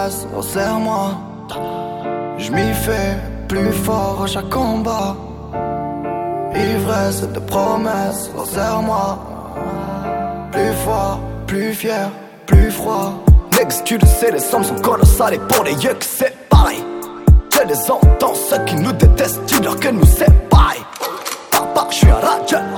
promesses, oh serre-moi. J'm'y fais plus fort à chaque combat. Ivresse de promesses, oh serre-moi. Plus fort, plus fier, plus froid. Next, tu le sais, les sommes sont colossales et pour les yeux que c'est pareil. Je les entends, ceux qui nous détestent, dis-leur que nous c'est pareil. Papa, j'suis un rageur.